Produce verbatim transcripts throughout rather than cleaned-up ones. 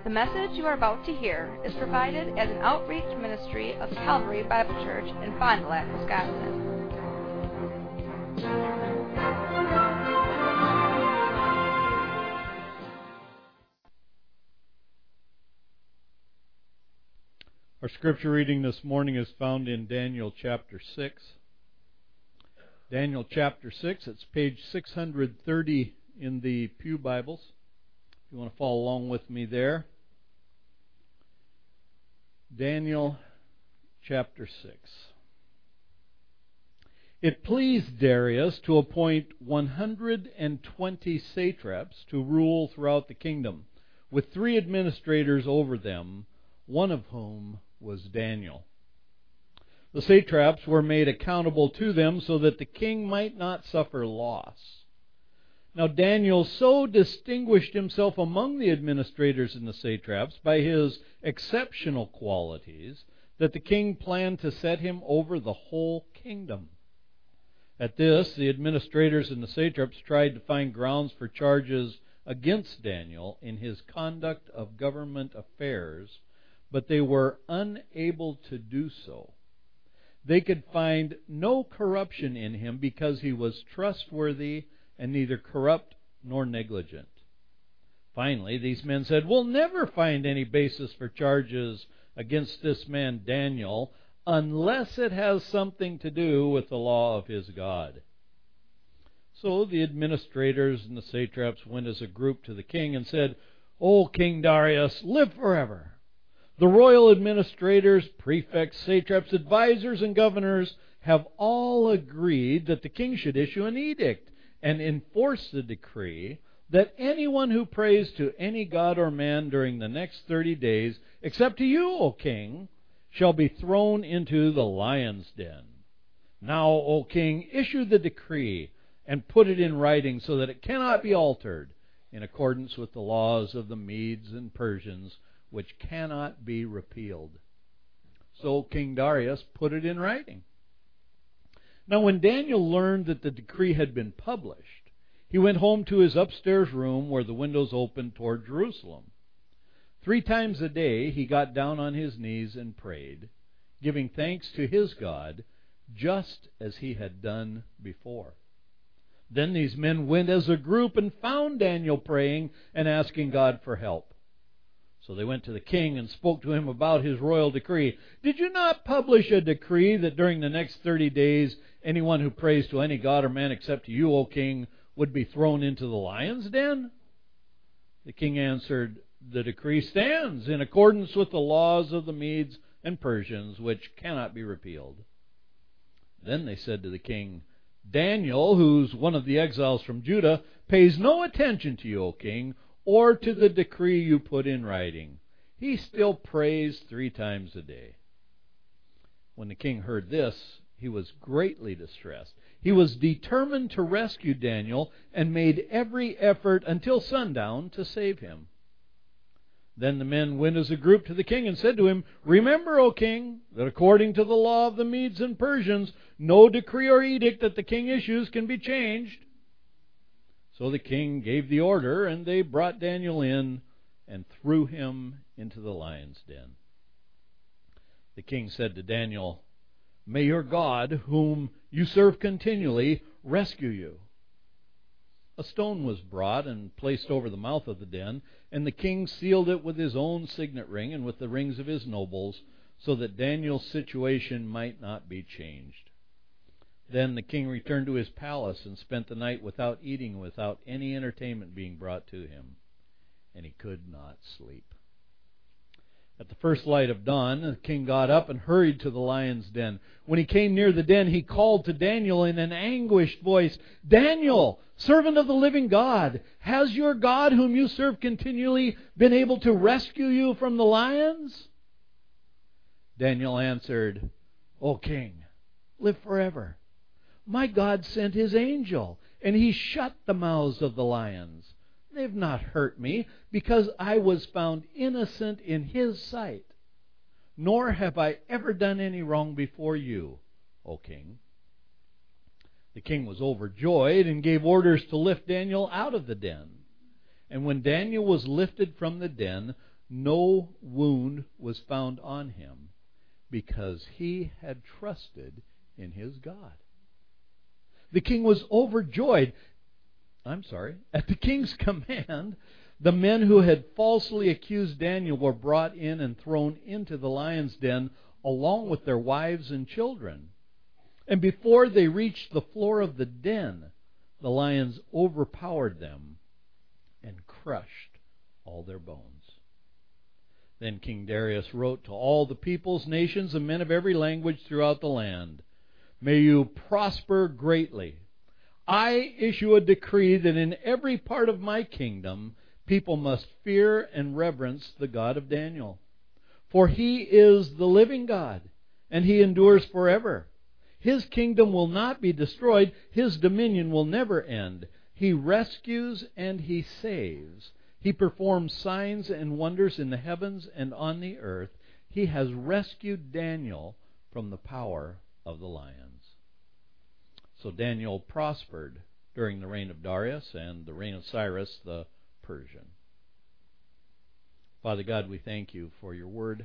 The message you are about to hear is provided as an outreach ministry of Calvary Bible Church in Fond du Lac, Wisconsin. Our scripture reading this morning is found in Daniel chapter six. Daniel chapter six, it's page six hundred thirty in the Pew Bibles. If you want to follow along with me there. Daniel chapter six. It pleased Darius to appoint one hundred twenty satraps to rule throughout the kingdom, with three administrators over them, one of whom was Daniel. The satraps were made accountable to them so that the king might not suffer loss. Now Daniel so distinguished himself among the administrators and the satraps by his exceptional qualities that the king planned to set him over the whole kingdom. At this, the administrators and the satraps tried to find grounds for charges against Daniel in his conduct of government affairs, but they were unable to do so. They could find no corruption in him because he was trustworthy and neither corrupt nor negligent. Finally, these men said, "We'll never find any basis for charges against this man Daniel unless it has something to do with the law of his God." So the administrators and the satraps went as a group to the king and said, "O King Darius, live forever. The royal administrators, prefects, satraps, advisors, and governors have all agreed that the king should issue an edict and enforce the decree that anyone who prays to any god or man during the next thirty days, except to you, O king, shall be thrown into the lion's den. Now, O king, issue the decree and put it in writing so that it cannot be altered, in accordance with the laws of the Medes and Persians, which cannot be repealed." So King Darius put it in writing. Now when Daniel learned that the decree had been published, he went home to his upstairs room where the windows opened toward Jerusalem. Three times a day he got down on his knees and prayed, giving thanks to his God, just as he had done before. Then these men went as a group and found Daniel praying and asking God for help. So they went to the king and spoke to him about his royal decree. "Did you not publish a decree that during the next thirty days anyone who prays to any god or man except to you, O king, would be thrown into the lion's den?" The king answered, "The decree stands in accordance with the laws of the Medes and Persians, which cannot be repealed." Then they said to the king, "Daniel, who's one of the exiles from Judah, pays no attention to you, O king, or to the decree you put in writing. He still prays three times a day." When the king heard this, he was greatly distressed. He was determined to rescue Daniel and made every effort until sundown to save him. Then the men went as a group to the king and said to him, "Remember, O king, that according to the law of the Medes and Persians, no decree or edict that the king issues can be changed." So the king gave the order, and they brought Daniel in and threw him into the lion's den. The king said to Daniel, "May your God, whom you serve continually, rescue you." A stone was brought and placed over the mouth of the den, and the king sealed it with his own signet ring and with the rings of his nobles, so that Daniel's situation might not be changed. Then the king returned to his palace and spent the night without eating, without any entertainment being brought to him, and he could not sleep. At the first light of dawn, the king got up and hurried to the lion's den. When he came near the den, he called to Daniel in an anguished voice, "Daniel, servant of the living God, has your God, whom you serve continually, been able to rescue you from the lions?" Daniel answered, "O king, live forever. My God sent His angel, and He shut the mouths of the lions. They've not hurt me, because I was found innocent in His sight. Nor have I ever done any wrong before you, O king." The king was overjoyed and gave orders to lift Daniel out of the den. And when Daniel was lifted from the den, no wound was found on him, because he had trusted in his God. The king was overjoyed. I'm sorry. At the king's command, the men who had falsely accused Daniel were brought in and thrown into the lion's den along with their wives and children. And before they reached the floor of the den, the lions overpowered them and crushed all their bones. Then King Darius wrote to all the peoples, nations, and men of every language throughout the land, "May you prosper greatly. I issue a decree that in every part of my kingdom people must fear and reverence the God of Daniel. For he is the living God, and he endures forever. His kingdom will not be destroyed. His dominion will never end. He rescues and he saves. He performs signs and wonders in the heavens and on the earth. He has rescued Daniel from the power of the lions." So Daniel prospered during the reign of Darius and the reign of Cyrus the Persian. Father God, we thank you for your word.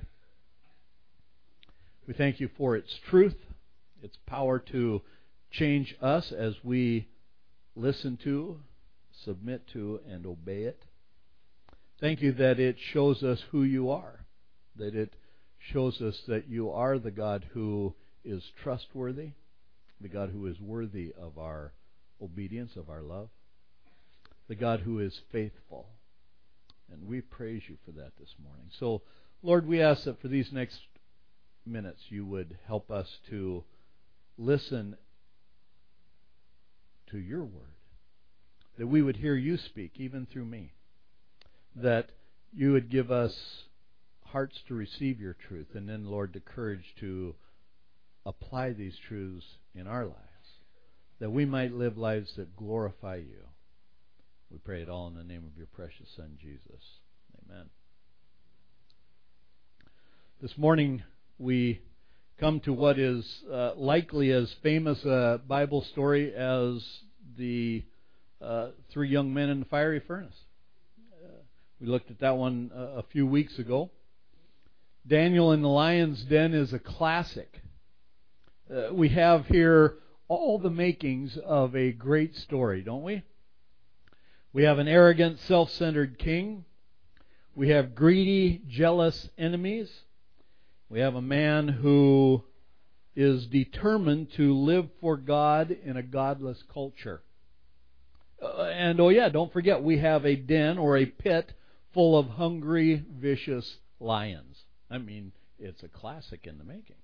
We thank you for its truth, its power to change us as we listen to, submit to, and obey it. Thank you that it shows us who you are, that it shows us that you are the God who is trustworthy, the God who is worthy of our obedience, of our love, the God who is faithful. And we praise you for that this morning. So, Lord, we ask that for these next minutes you would help us to listen to your word, that we would hear you speak even through me, that you would give us hearts to receive your truth, and then, Lord, the courage to apply these truths in our lives, that we might live lives that glorify you. We pray it all in the name of your precious Son, Jesus. Amen. This morning we come to what is uh, likely as famous a Bible story as the uh, three young men in the fiery furnace. Uh, we looked at that one uh, a few weeks ago. Daniel in the lion's den is a classic. Uh, we have here all the makings of a great story, don't we? We have an arrogant, self-centered king. We have greedy, jealous enemies. We have a man who is determined to live for God in a godless culture. Uh, and, oh yeah, don't forget, we have a den or a pit full of hungry, vicious lions. I mean, it's a classic in the making.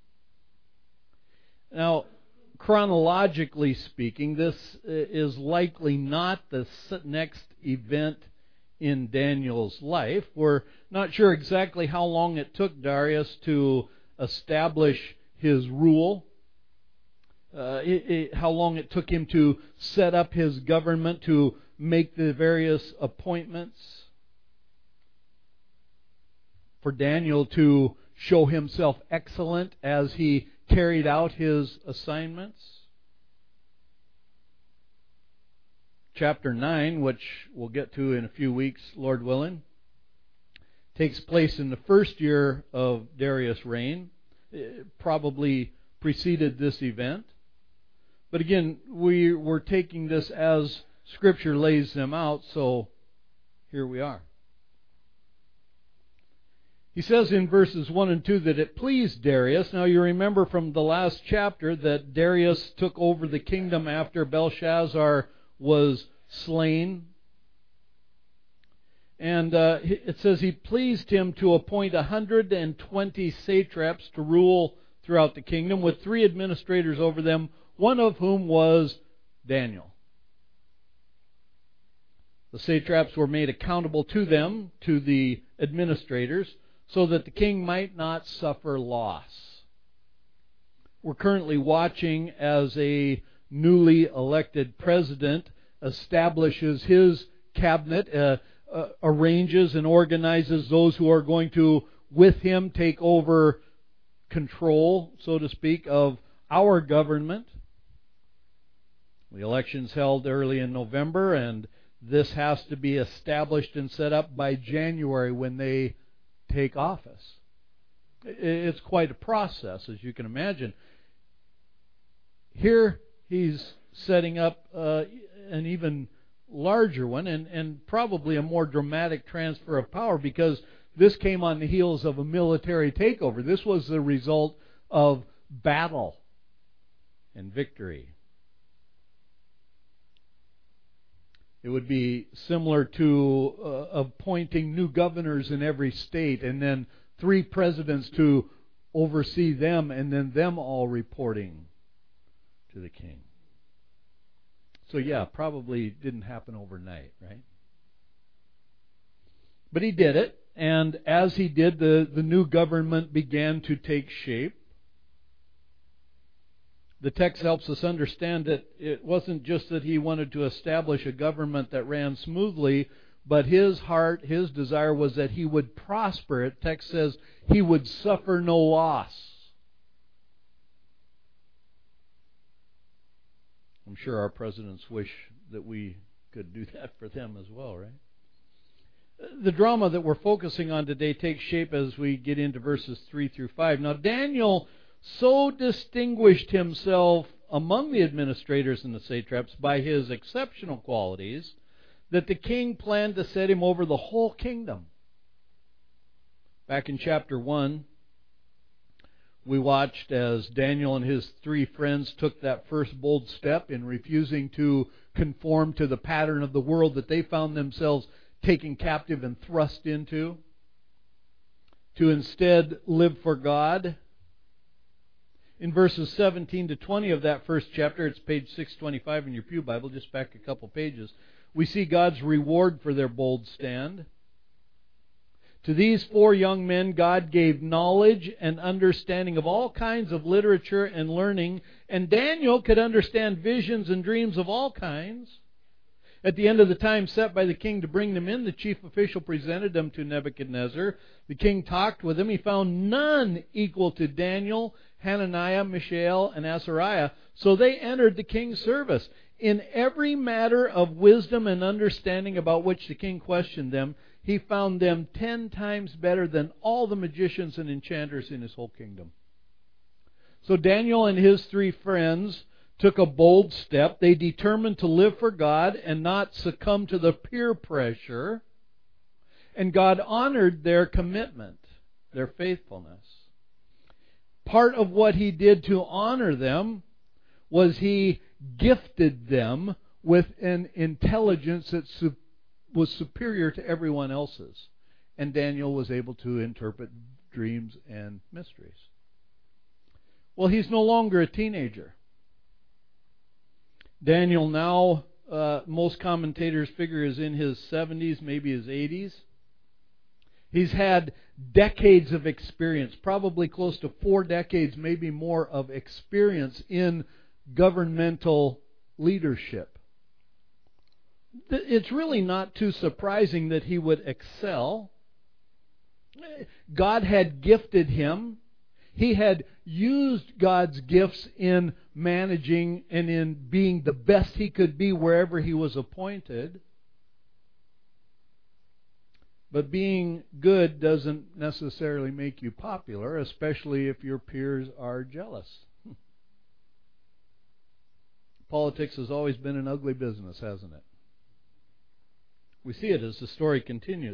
Now, chronologically speaking, this is likely not the next event in Daniel's life. We're not sure exactly how long it took Darius to establish his rule, uh, it, it, how long it took him to set up his government, to make the various appointments, for Daniel to show himself excellent as he carried out his assignments. Chapter nine, which we'll get to in a few weeks, Lord willing, takes place in the first year of Darius' reign. It probably preceded this event. But again, we were taking this as Scripture lays them out, so here we are. He says in verses one and two that it pleased Darius. Now you remember from the last chapter that Darius took over the kingdom after Belshazzar was slain. And uh, it says he pleased him to appoint one hundred twenty satraps to rule throughout the kingdom, with three administrators over them, one of whom was Daniel. The satraps were made accountable to them, to the administrators, so that the king might not suffer loss. We're currently watching as a newly elected president establishes his cabinet, uh, uh, arranges and organizes those who are going to, with him, take over control, so to speak, of our government. The election's held early in November, and this has to be established and set up by January when they take office. It's quite a process, as you can imagine. Here he's setting up uh, an even larger one and, and probably a more dramatic transfer of power, because this came on the heels of a military takeover. This was the result of battle and victory. It would be similar to uh, appointing new governors in every state and then three presidents to oversee them and then them all reporting to the king. So yeah, probably didn't happen overnight, right? But he did it, and as he did, the, the new government began to take shape. The text helps us understand that it wasn't just that he wanted to establish a government that ran smoothly, but his heart, his desire was that he would prosper. The text says he would suffer no loss. I'm sure our presidents wish that we could do that for them as well, right? The drama that we're focusing on today takes shape as we get into verses three through five. Now, Daniel so distinguished himself among the administrators and the satraps by his exceptional qualities that the king planned to set him over the whole kingdom. Back in chapter one, we watched as Daniel and his three friends took that first bold step in refusing to conform to the pattern of the world that they found themselves taken captive and thrust into, to instead live for God. In verses seventeen to twenty of that first chapter, it's page six twenty-five in your pew Bible, just back a couple pages, we see God's reward for their bold stand. To these four young men, God gave knowledge and understanding of all kinds of literature and learning, and Daniel could understand visions and dreams of all kinds. At the end of the time set by the king to bring them in, the chief official presented them to Nebuchadnezzar. The king talked with him. He found none equal to Daniel, Hananiah, Mishael, and Azariah. So they entered the king's service. In every matter of wisdom and understanding about which the king questioned them, he found them ten times better than all the magicians and enchanters in his whole kingdom. So Daniel and his three friends took a bold step. They determined to live for God and not succumb to the peer pressure. And God honored their commitment, their faithfulness. Part of what He did to honor them was He gifted them with an intelligence that su- was superior to everyone else's. And Daniel was able to interpret dreams and mysteries. Well, he's no longer a teenager. Daniel now, uh, most commentators figure, is in his seventies, maybe his eighties. He's had decades of experience, probably close to four decades, maybe more, of experience in governmental leadership. It's really not too surprising that he would excel. God had gifted him. He had used God's gifts in managing and in being the best he could be wherever he was appointed. But being good doesn't necessarily make you popular, especially if your peers are jealous. Politics has always been an ugly business, hasn't it? We see it as the story continues.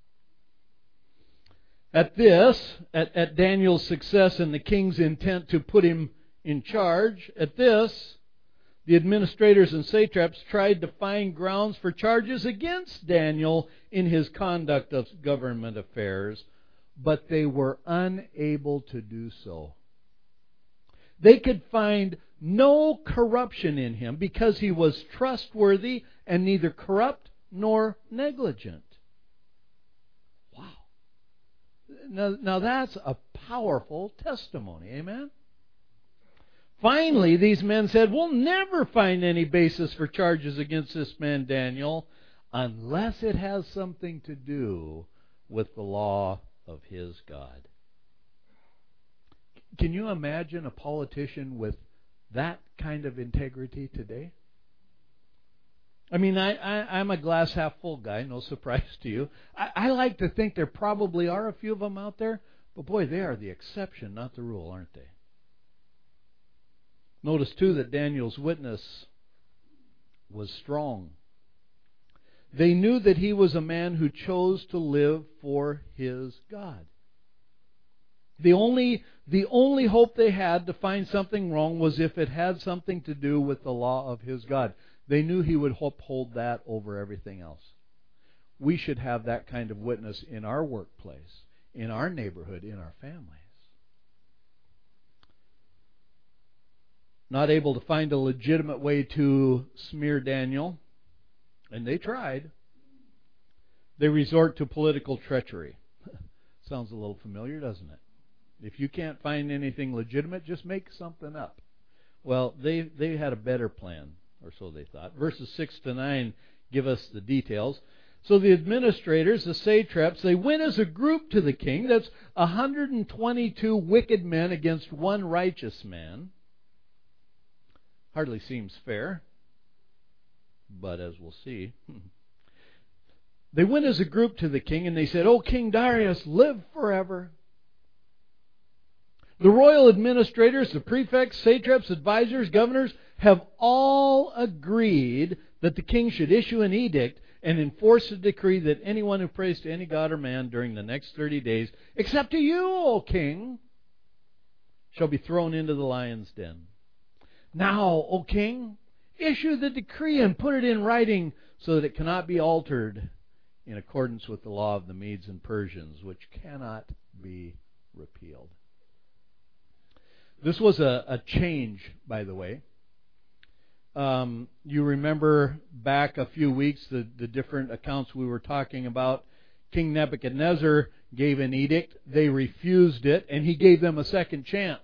At this, at, at Daniel's success and the king's intent to put him in charge, at this, the administrators and satraps tried to find grounds for charges against Daniel in his conduct of government affairs, but they were unable to do so. They could find no corruption in him because he was trustworthy and neither corrupt nor negligent. Wow. Now, now that's a powerful testimony. Amen? Finally, these men said, we'll never find any basis for charges against this man Daniel unless it has something to do with the law of his God. Can you imagine a politician with that kind of integrity today? I mean, I, I, I'm a glass half full guy, no surprise to you. I, I like to think there probably are a few of them out there, but boy, they are the exception, not the rule, aren't they? Notice, too, that Daniel's witness was strong. They knew that he was a man who chose to live for his God. The only, the only hope they had to find something wrong was if it had something to do with the law of his God. They knew he would uphold that over everything else. We should have that kind of witness in our workplace, in our neighborhood, in our families. Not able to find a legitimate way to smear Daniel, and they tried. They resort to political treachery. Sounds a little familiar, doesn't it? If you can't find anything legitimate, just make something up. Well, they they had a better plan, or so they thought. Verses six to nine give us the details. So the administrators, the satraps, they went as a group to the king. That's one hundred twenty-two wicked men against one righteous man. Hardly seems fair, but as we'll see. They went as a group to the king and they said, "O King Darius, live forever." The royal administrators, the prefects, satraps, advisors, governors have all agreed that the king should issue an edict and enforce a decree that anyone who prays to any god or man during the next thirty days, except to you, O king, shall be thrown into the lion's den. Now, O king, issue the decree and put it in writing so that it cannot be altered in accordance with the law of the Medes and Persians, which cannot be repealed. This was a, a change, by the way. Um, you remember back a few weeks the, the different accounts we were talking about. King Nebuchadnezzar gave an edict. They refused it, and he gave them a second chance.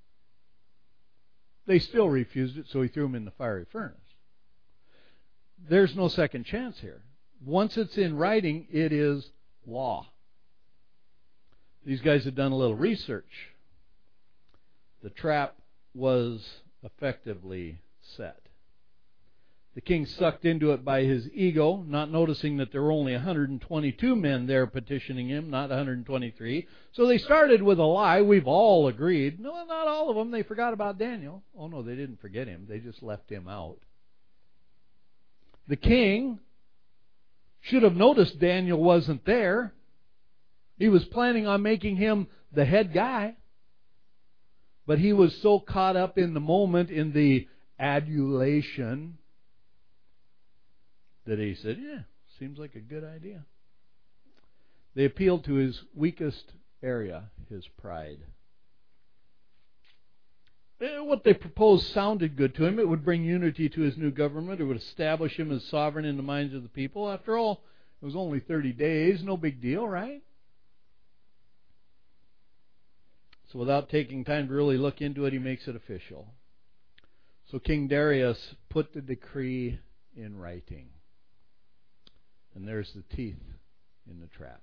They still refused it, so he threw them in the fiery furnace. There's no second chance here. Once it's in writing, it is law. These guys had done a little research. The trap was effectively set. The king sucked into it by his ego, not noticing that there were only one hundred twenty-two men there petitioning him, not one hundred twenty-three. So they started with a lie. We've all agreed. No, not all of them. They forgot about Daniel. Oh, no, they didn't forget him. They just left him out. The king should have noticed Daniel wasn't there. He was planning on making him the head guy. But he was so caught up in the moment, in the adulation, that he said, yeah, seems like a good idea. They appealed to his weakest area, his pride. What they proposed sounded good to him. It would bring unity to his new government. It would establish him as sovereign in the minds of the people. After all, it was only thirty days. No big deal, right? So without taking time to really look into it, he makes it official. So King Darius put the decree in writing. And there's the teeth in the trap.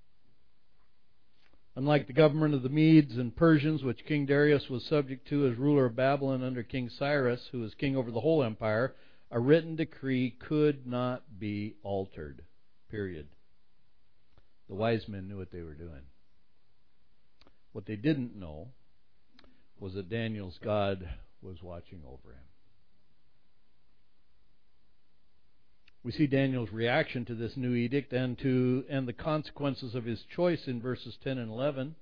Unlike the government of the Medes and Persians, which King Darius was subject to as ruler of Babylon under King Cyrus, who was king over the whole empire, a written decree could not be altered. Period. The wise men knew what they were doing. What they didn't know was that Daniel's God was watching over him. We see Daniel's reaction to this new edict and to and the consequences of his choice in verses ten and eleven.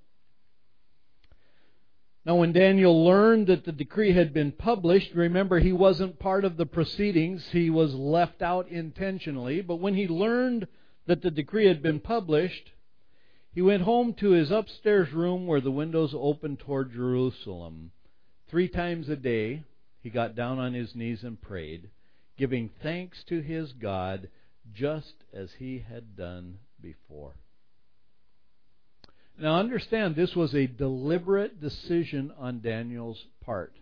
Now, when Daniel learned that the decree had been published, remember, he wasn't part of the proceedings. He was left out intentionally. But when he learned that the decree had been published, he went home to his upstairs room where the windows opened toward Jerusalem. Three times a day, he got down on his knees and prayed, giving thanks to his God just as he had done before. Now understand, this was a deliberate decision on Daniel's part.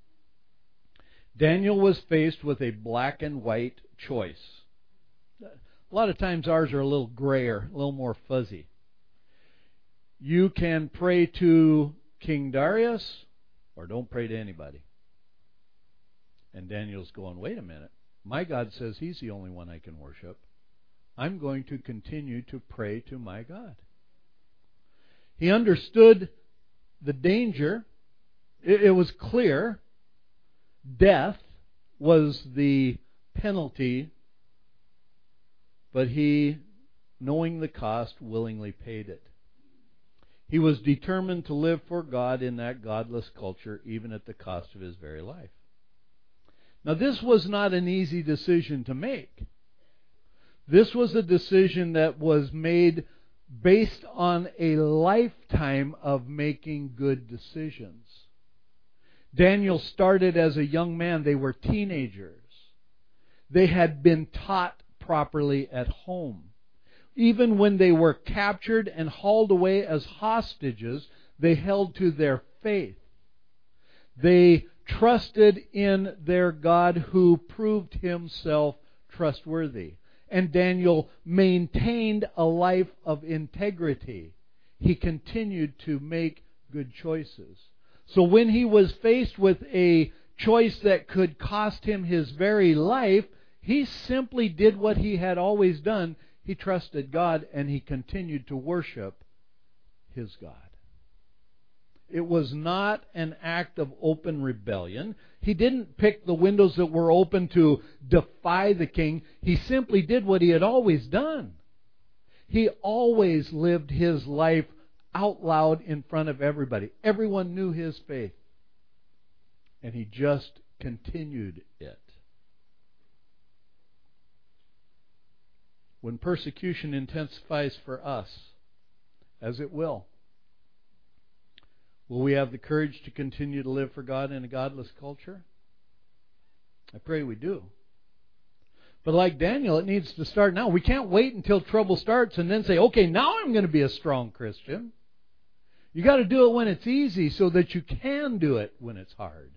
Daniel was faced with a black and white choice. A lot of times ours are a little grayer, a little more fuzzy. You can pray to King Darius or don't pray to anybody. And Daniel's going, wait a minute. My God says He's the only one I can worship. I'm going to continue to pray to my God. He understood the danger. It, it was clear. Death was the penalty, but he, knowing the cost, willingly paid it. He was determined to live for God in that godless culture, even at the cost of his very life. Now, this was not an easy decision to make. This was a decision that was made based on a lifetime of making good decisions. Daniel started as a young man. They were teenagers. They had been taught properly at home. Even when they were captured and hauled away as hostages, they held to their faith. They trusted in their God who proved Himself trustworthy. And Daniel maintained a life of integrity. He continued to make good choices. So when he was faced with a choice that could cost him his very life, he simply did what he had always done. He trusted God and he continued to worship his God. It was not an act of open rebellion. He didn't pick the windows that were open to defy the king. He simply did what he had always done. He always lived his life out loud in front of everybody. Everyone knew his faith. And he just continued it. When persecution intensifies for us, as it will, will we have the courage to continue to live for God in a godless culture? I pray we do. But like Daniel, it needs to start now. We can't wait until trouble starts and then say, okay, now I'm going to be a strong Christian. You got to do it when it's easy so that you can do it when it's hard.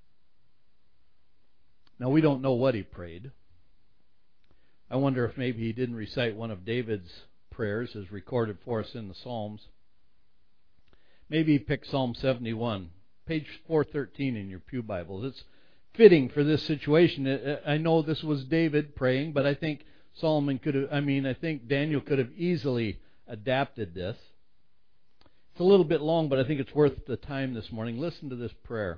Now, we don't know what he prayed. I wonder if maybe he didn't recite one of David's prayers as recorded for us in the Psalms. Maybe pick Psalm seventy-one, page four thirteen in your pew Bibles. It's fitting for this situation. I know this was David praying, but I think Solomon could have, I mean, I think Daniel could have easily adapted this. It's a little bit long, but I think it's worth the time this morning. Listen to this prayer.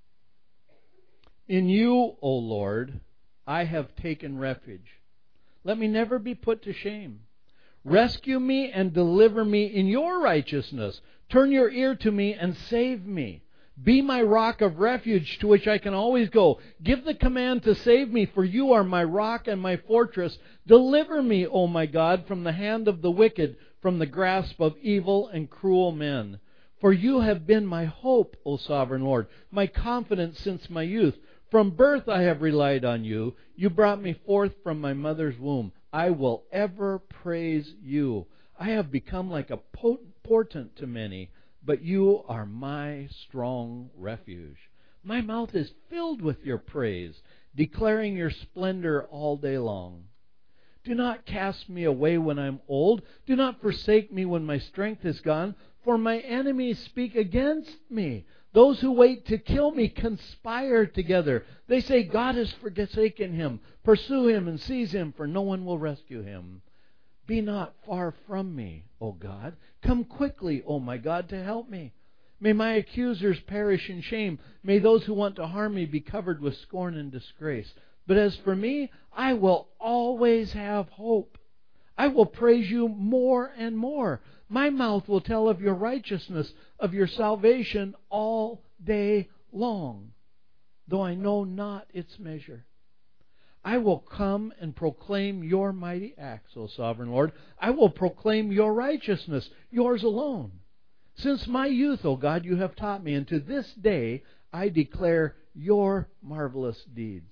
In you, O Lord, I have taken refuge. Let me never be put to shame. Rescue me and deliver me in your righteousness. Turn your ear to me and save me. Be my rock of refuge to which I can always go. Give the command to save me, for you are my rock and my fortress. Deliver me, O my God, from the hand of the wicked, from the grasp of evil and cruel men. For you have been my hope, O sovereign Lord, my confidence since my youth. From birth I have relied on you. You brought me forth from my mother's womb. I will ever praise you. I have become like a portent to many, but you are my strong refuge. My mouth is filled with your praise, declaring your splendor all day long. Do not cast me away when I'm old. Do not forsake me when my strength is gone, for my enemies speak against me. Those who wait to kill me conspire together. They say, God has forsaken him. Pursue him and seize him, for no one will rescue him. Be not far from me, O God. Come quickly, O my God, to help me. May my accusers perish in shame. May those who want to harm me be covered with scorn and disgrace. But as for me, I will always have hope. I will praise you more and more. My mouth will tell of your righteousness, of your salvation all day long, though I know not its measure. I will come and proclaim your mighty acts, O sovereign Lord. I will proclaim your righteousness, yours alone. Since my youth, O God, you have taught me, and to this day I declare your marvelous deeds.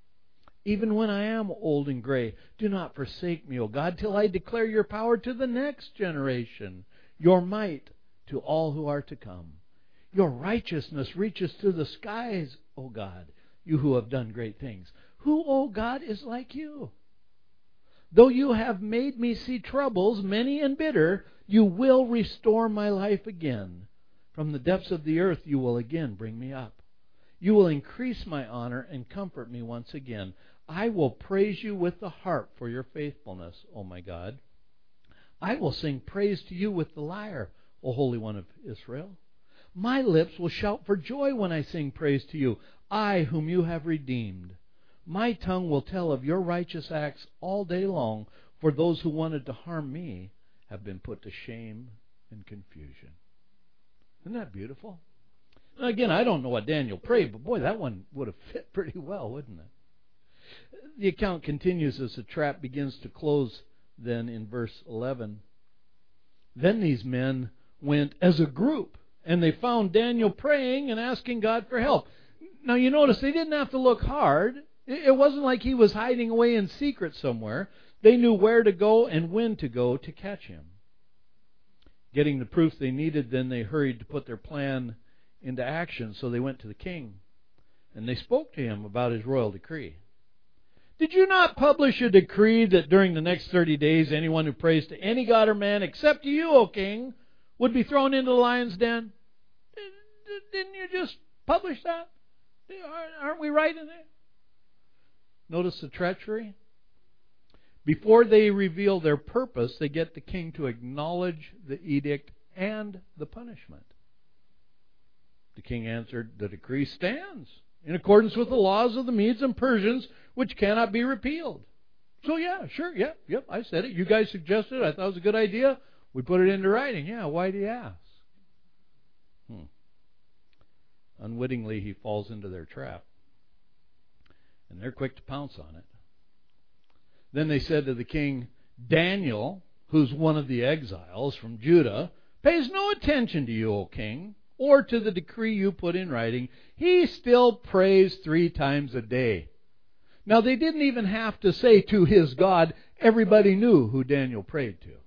Even when I am old and gray, do not forsake me, O God, till I declare your power to the next generation, your might to all who are to come. Your righteousness reaches to the skies, O God, you who have done great things. Who, O God, is like you? Though you have made me see troubles, many and bitter, you will restore my life again. From the depths of the earth you will again bring me up. You will increase my honor and comfort me once again. I will praise you with the harp for your faithfulness, O my God. I will sing praise to you with the lyre, O Holy One of Israel. My lips will shout for joy when I sing praise to you, I whom you have redeemed. My tongue will tell of your righteous acts all day long, for those who wanted to harm me have been put to shame and confusion. Isn't that beautiful? Now, again, I don't know what Daniel prayed, but boy, that one would have fit pretty well, wouldn't it? The account continues as the trap begins to close then in verse eleven. Then these men went as a group, and they found Daniel praying and asking God for help. Now you notice they didn't have to look hard. It wasn't like he was hiding away in secret somewhere. They knew where to go and when to go to catch him. Getting the proof they needed, then they hurried to put their plan into action. So they went to the king, and they spoke to him about his royal decree. Did you not publish a decree that during the next thirty days anyone who prays to any god or man except to you, O king, would be thrown into the lion's den? Didn't you just publish that? Aren't we right in there? Notice the treachery. Before they reveal their purpose, they get the king to acknowledge the edict and the punishment. The king answered, the decree stands in accordance with the laws of the Medes and Persians, which cannot be repealed. So yeah, sure, yeah, yep, I said it. You guys suggested it. I thought it was a good idea. We put it into writing. Yeah, why do you ask? Hmm. Unwittingly, he falls into their trap. And they're quick to pounce on it. Then they said to the king, Daniel, who's one of the exiles from Judah, pays no attention to you, O king, or to the decree you put in writing. He still prays three times a day. Now, they didn't even have to say to his God. Everybody knew who Daniel prayed to.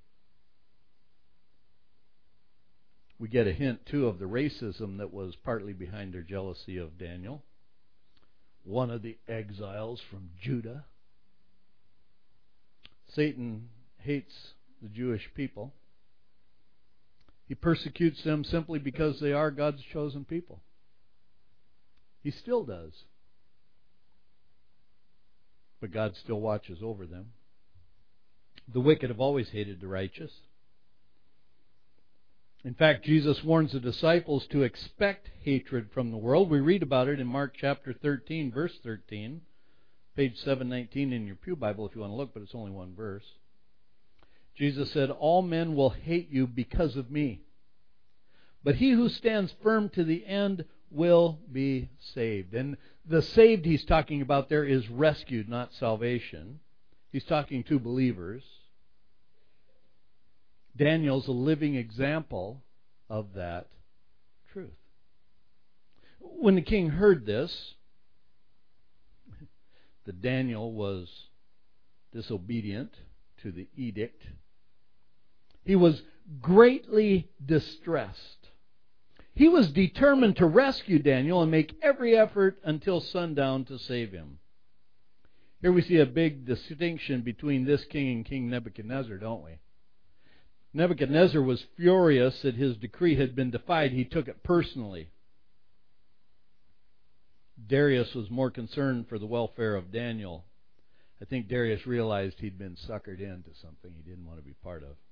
We get a hint, too, of the racism that was partly behind their jealousy of Daniel. One of the exiles from Judah. Satan hates the Jewish people. He persecutes them simply because they are God's chosen people. He still does. But God still watches over them. The wicked have always hated the righteous. In fact, Jesus warns the disciples to expect hatred from the world. We read about it in Mark chapter thirteen, verse thirteen, page seven nineteen in your pew Bible if you want to look, but it's only one verse. Jesus said, all men will hate you because of me, but he who stands firm to the end will be saved. And the saved he's talking about there is rescued, not salvation. He's talking to believers. Daniel's a living example of that truth. When the king heard this, that Daniel was disobedient to the edict, he was greatly distressed. He was determined to rescue Daniel and make every effort until sundown to save him. Here we see a big distinction between this king and King Nebuchadnezzar, don't we? Nebuchadnezzar was furious that his decree had been defied. He took it personally. Darius was more concerned for the welfare of Daniel. I think Darius realized he'd been suckered into something he didn't want to be part of.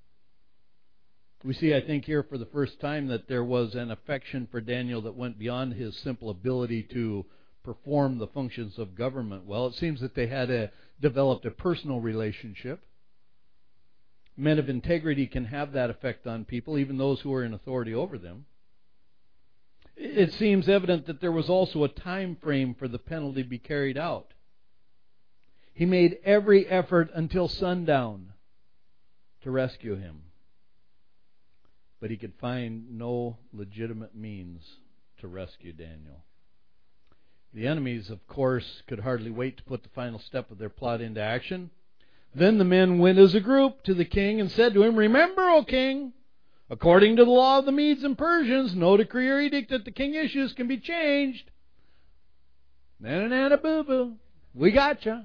We see, I think, here for the first time that there was an affection for Daniel that went beyond his simple ability to perform the functions of government well. It seems that they had a, developed a personal relationship. Men of integrity can have that effect on people, even those who are in authority over them. It seems evident that there was also a time frame for the penalty to be carried out. He made every effort until sundown to rescue him. But he could find no legitimate means to rescue Daniel. The enemies, of course, could hardly wait to put the final step of their plot into action. Then the men went as a group to the king and said to him, remember, O king, according to the law of the Medes and Persians, no decree or edict that the king issues can be changed. Na-na-na-na-boo-boo. We gotcha.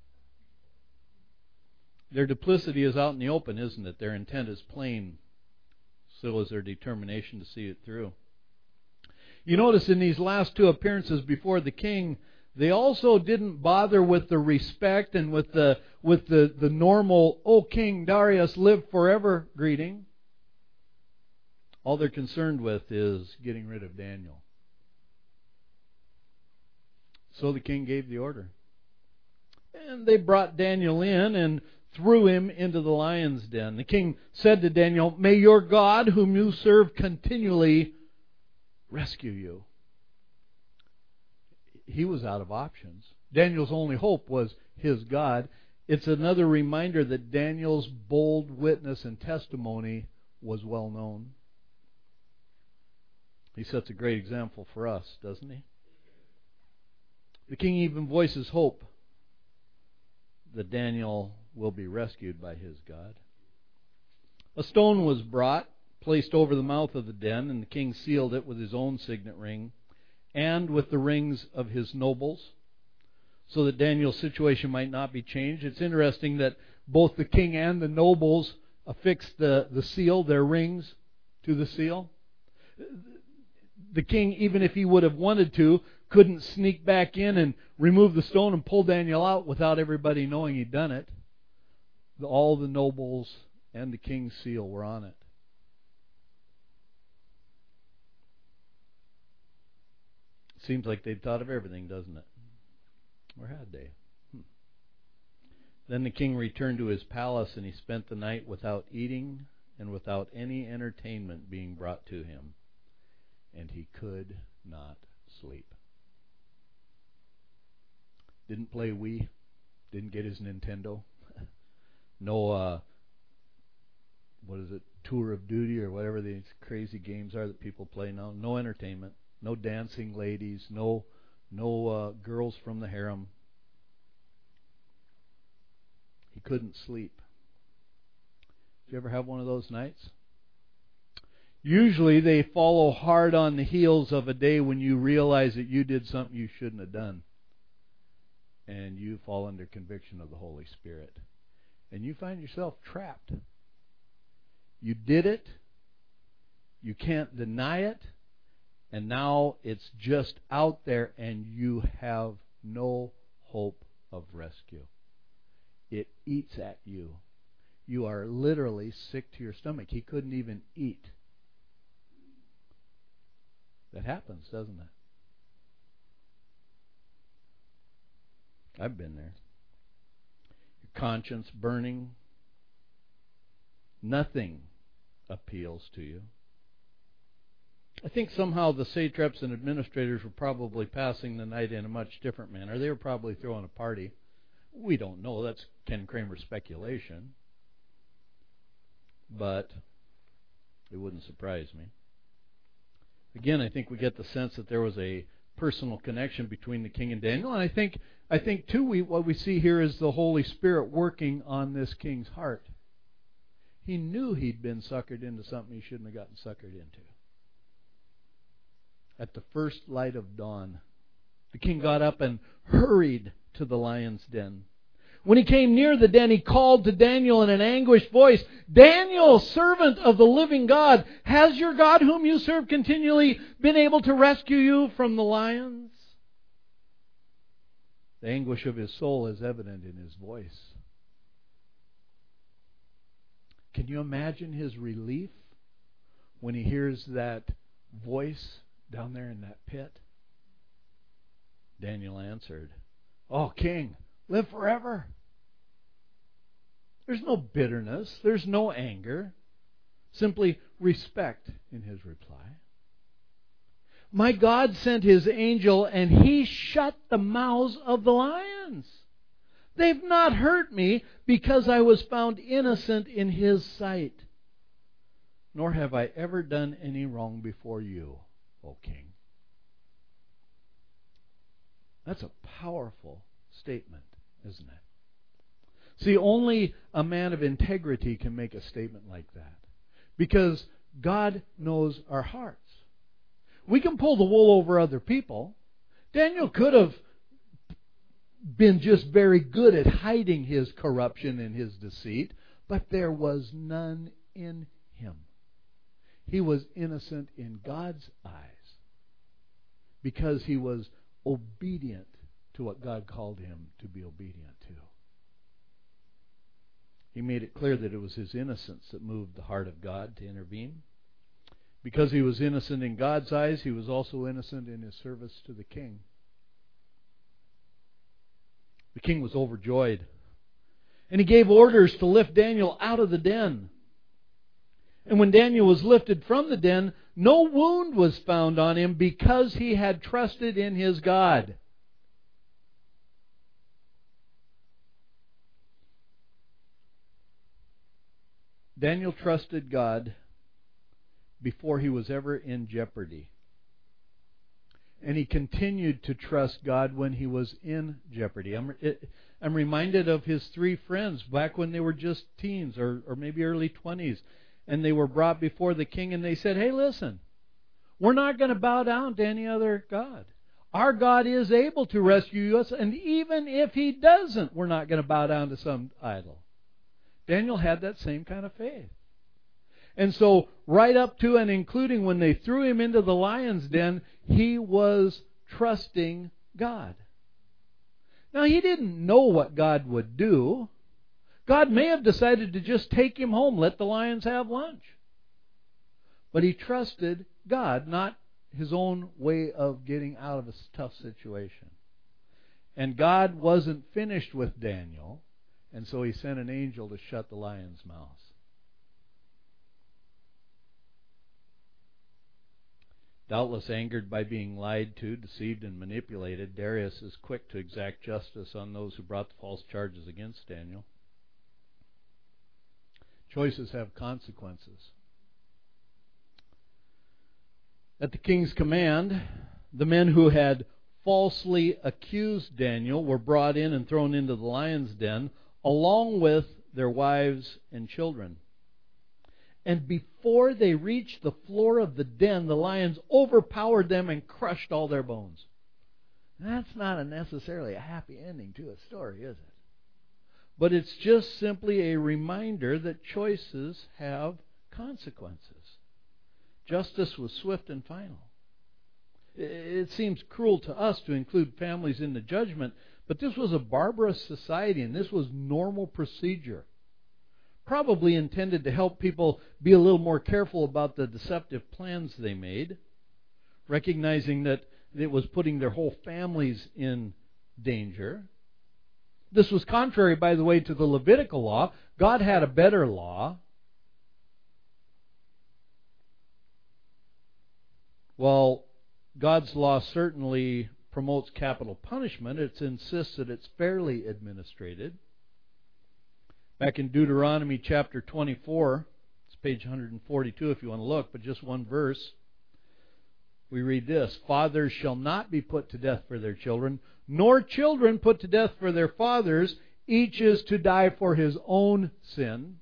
Their duplicity is out in the open, isn't it? Their intent is plain. So is their determination to see it through. You notice in these last two appearances before the king, They also didn't bother with the respect and with the with the, the normal, "O King Darius, live forever" greeting. All they're concerned with is getting rid of Daniel. So the king gave the order. And they brought Daniel in and threw him into the lion's den. The king said to Daniel, "May your God, whom you serve continually, rescue you." He was out of options. Daniel's only hope was his God. It's another reminder that Daniel's bold witness and testimony was well known. He sets a great example for us, doesn't he? The king even voices hope that Daniel will be rescued by his God. A stone was brought, placed over the mouth of the den, and the king sealed it with his own signet ring and with the rings of his nobles, so that Daniel's situation might not be changed. It's interesting that both the king and the nobles affixed the, the seal, their rings, to the seal. The king, even if he would have wanted to, couldn't sneak back in and remove the stone and pull Daniel out without everybody knowing he'd done it. All the nobles and the king's seal were on it. Seems like they'd thought of everything, doesn't it? Or had they? Hmm. Then the king returned to his palace, and he spent the night without eating and without any entertainment being brought to him. And he could not sleep. Didn't play Wii. Didn't get his Nintendo. No, uh, what is it, Tour of Duty or whatever these crazy games are that people play now. No entertainment. No dancing ladies, no no uh, girls from the harem. He couldn't sleep. Did you ever have one of those nights? Usually they follow hard on the heels of a day when you realize that you did something you shouldn't have done. And you fall under conviction of the Holy Spirit. And you find yourself trapped. You did it. You can't deny it. And now it's just out there and you have no hope of rescue. It eats at you. You are literally sick to your stomach. He couldn't even eat. That happens, doesn't it? I've been there. Your conscience burning. Nothing appeals to you. I think somehow the satraps and administrators were probably passing the night in a much different manner. They were probably throwing a party. We don't know. That's Ken Kramer's speculation. But it wouldn't surprise me. Again, I think we get the sense that there was a personal connection between the king and Daniel. And I think, I think too, we, what we see here is the Holy Spirit working on this king's heart. He knew he'd been suckered into something he shouldn't have gotten suckered into. At the first light of dawn, the king got up and hurried to the lion's den. When he came near the den, he called to Daniel in an anguished voice, "Daniel, servant of the living God, has your God whom you serve continually been able to rescue you from the lions?" The anguish of his soul is evident in his voice. Can you imagine his relief when he hears that voice down there in that pit? Daniel answered, "Oh, king, live forever." There's no bitterness. There's no anger. Simply respect in his reply. "My God sent his angel and he shut the mouths of the lions. They've not hurt me because I was found innocent in his sight. Nor have I ever done any wrong before you, O king." That's a powerful statement, isn't it? See, only a man of integrity can make a statement like that. Because God knows our hearts. We can pull the wool over other people. Daniel could have been just very good at hiding his corruption and his deceit, but there was none in him. He was innocent in God's eyes because he was obedient to what God called him to be obedient to. He made it clear that it was his innocence that moved the heart of God to intervene. Because he was innocent in God's eyes, he was also innocent in his service to the king. The king was overjoyed. And he gave orders to lift Daniel out of the den. And when Daniel was lifted from the den, no wound was found on him because he had trusted in his God. Daniel trusted God before he was ever in jeopardy. And he continued to trust God when he was in jeopardy. I'm, it, I'm reminded of his three friends back when they were just teens or, or maybe early twenties. And they were brought before the king and they said, hey, listen, we're not going to bow down to any other God. Our God is able to rescue us, and even if he doesn't, we're not going to bow down to some idol. Daniel had that same kind of faith. And so, right up to and including when they threw him into the lion's den, he was trusting God. Now, he didn't know what God would do. God may have decided to just take him home, let the lions have lunch. But he trusted God, not his own way of getting out of a tough situation. And God wasn't finished with Daniel, and so he sent an angel to shut the lions' mouths. Doubtless angered by being lied to, deceived, and manipulated, Darius is quick to exact justice on those who brought the false charges against Daniel. Choices have consequences. At the king's command, the men who had falsely accused Daniel were brought in and thrown into the lion's den, along with their wives and children. And before they reached the floor of the den, the lions overpowered them and crushed all their bones. That's not a necessarily a happy ending to a story, is it? But it's just simply a reminder that choices have consequences. Justice was swift and final. It seems cruel to us to include families in the judgment, but this was a barbarous society, and this was normal procedure. Probably intended to help people be a little more careful about the deceptive plans they made, recognizing that it was putting their whole families in danger. This was contrary, by the way, to the Levitical law. God had a better law. While God's law certainly promotes capital punishment, it insists that it's fairly administrated. Back in Deuteronomy chapter twenty-four, it's page one forty-two if you want to look, but just one verse, we read this: Fathers shall not be put to death for their children, nor children put to death for their fathers. Each is to die for his own sin.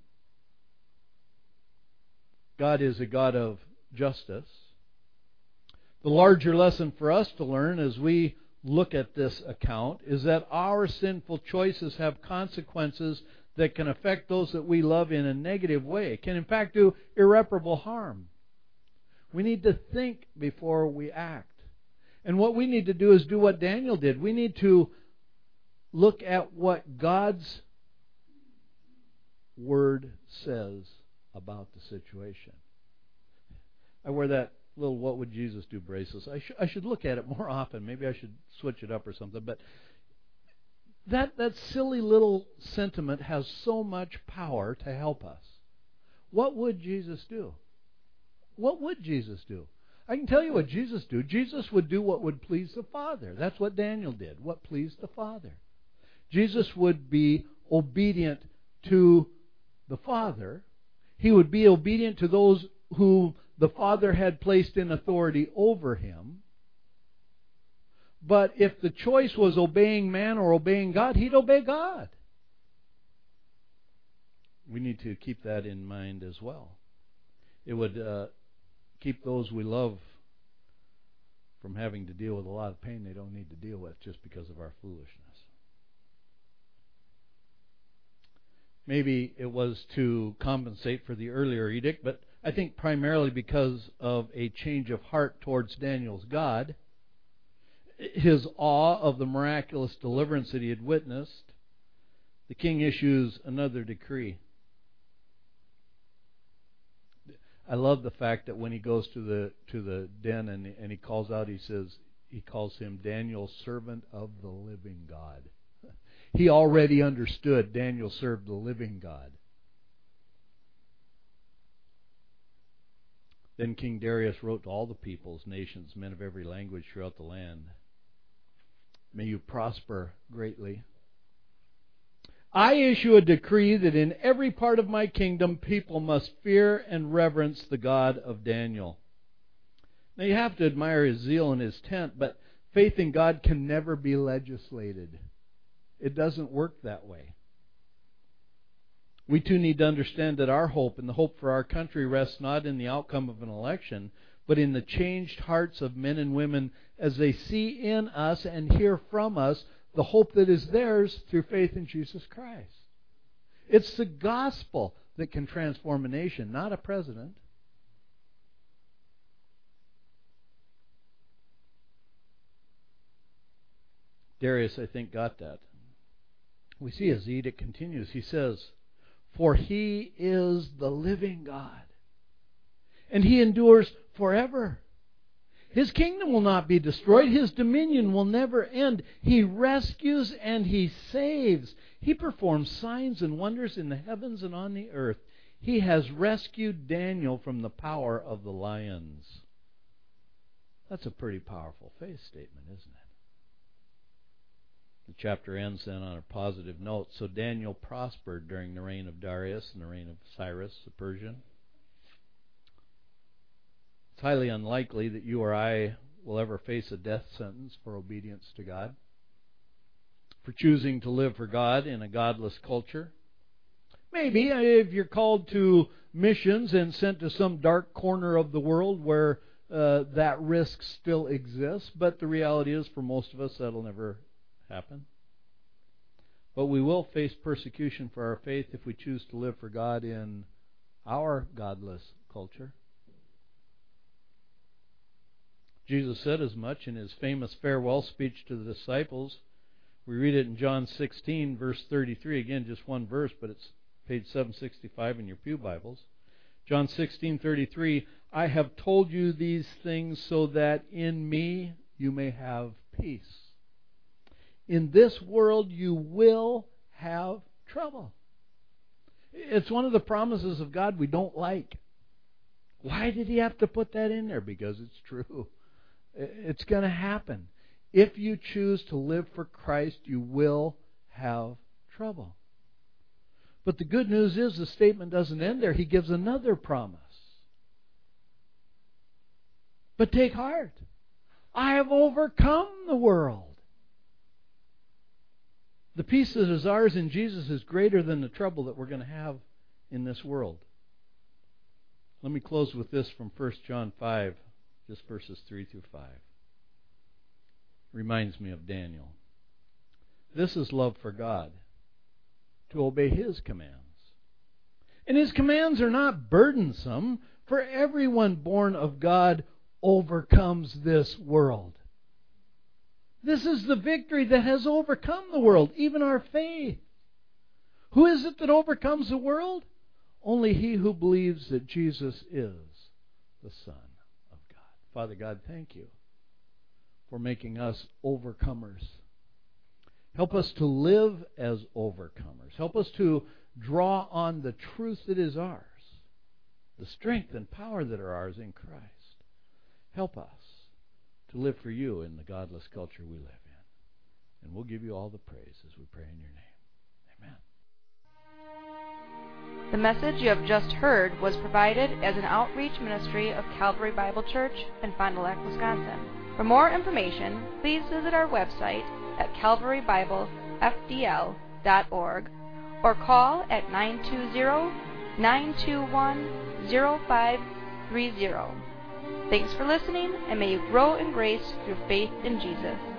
God is a God of justice. The larger lesson for us to learn as we look at this account is that our sinful choices have consequences that can affect those that we love in a negative way, can in fact do irreparable harm. We need to think before we act. And what we need to do is do what Daniel did. We need to look at what God's Word says about the situation. I wear that little "What Would Jesus Do" bracelets. I, sh- I should look at it more often. Maybe I should switch it up or something. But that, that silly little sentiment has so much power to help us. What would Jesus do? What would Jesus do? I can tell you what Jesus do. Jesus would do what would please the Father. That's what Daniel did, what pleased the Father. Jesus would be obedient to the Father. He would be obedient to those who the Father had placed in authority over him. But if the choice was obeying man or obeying God, he'd obey God. We need to keep that in mind as well. It would uh, keep those we love from having to deal with a lot of pain they don't need to deal with just because of our foolishness. Maybe it was to compensate for the earlier edict, but I think primarily because of a change of heart towards Daniel's God. his awe of the miraculous deliverance that he had witnessed, the king issues another decree. I love the fact that when he goes to the to the den and and he calls out, he says he calls him Daniel, servant of the living God. He already understood Daniel served the living God. Then King Darius wrote to all the peoples, nations, men of every language throughout the land. May you prosper greatly. I issue a decree that in every part of my kingdom people must fear and reverence the God of Daniel. Now you have to admire his zeal in his tent, but faith in God can never be legislated. It doesn't work that way. We too need to understand that our hope and the hope for our country rests not in the outcome of an election, but in the changed hearts of men and women as they see in us and hear from us the hope that is theirs through faith in Jesus Christ. It's the gospel that can transform a nation, not a president. Darius, I think, got that. We see as the edict continues, he says, "For he is the living God, and he endures forever. His kingdom will not be destroyed. His dominion will never end. He rescues and he saves. He performs signs and wonders in the heavens and on the earth. He has rescued Daniel from the power of the lions." That's a pretty powerful faith statement, isn't it? The chapter ends then on a positive note. So Daniel prospered during the reign of Darius and the reign of Cyrus the Persian. It's highly unlikely that you or I will ever face a death sentence for obedience to God, for choosing to live for God in a godless culture. Maybe if you're called to missions and sent to some dark corner of the world where uh, that risk still exists, but the reality is for most of us that'll never happen. But we will face persecution for our faith if we choose to live for God in our godless culture. Jesus said as much in his famous farewell speech to the disciples. We read it in John sixteen, verse thirty-three. Again, just one verse, but it's page seven sixty-five in your pew Bibles. John sixteen thirty-three, "I have told you these things so that in me you may have peace. In this world you will have trouble." It's one of the promises of God we don't like. Why did he have to put that in there? Because it's true. It's going to happen. If you choose to live for Christ, you will have trouble. But the good news is the statement doesn't end there. He gives another promise. "But take heart. I have overcome the world." The peace that is ours in Jesus is greater than the trouble that we're going to have in this world. Let me close with this from First John five, just verses three through five. Reminds me of Daniel. "This is love for God, to obey His commands. And His commands are not burdensome, for everyone born of God overcomes this world." This is the victory that has overcome the world, even our faith. Who is it that overcomes the world? Only he who believes that Jesus is the Son of God. Father God, thank you for making us overcomers. Help us to live as overcomers. Help us to draw on the truth that is ours, the strength and power that are ours in Christ. Help us to live for you in the godless culture we live in. And we'll give you all the praise as we pray in your name. Amen. The message you have just heard was provided as an outreach ministry of Calvary Bible Church in Fond du Lac, Wisconsin. For more information, please visit our website at calvary bible f d l dot org or call at nine two zero, nine two one, zero five three zero. Thanks for listening, and may you grow in grace through faith in Jesus.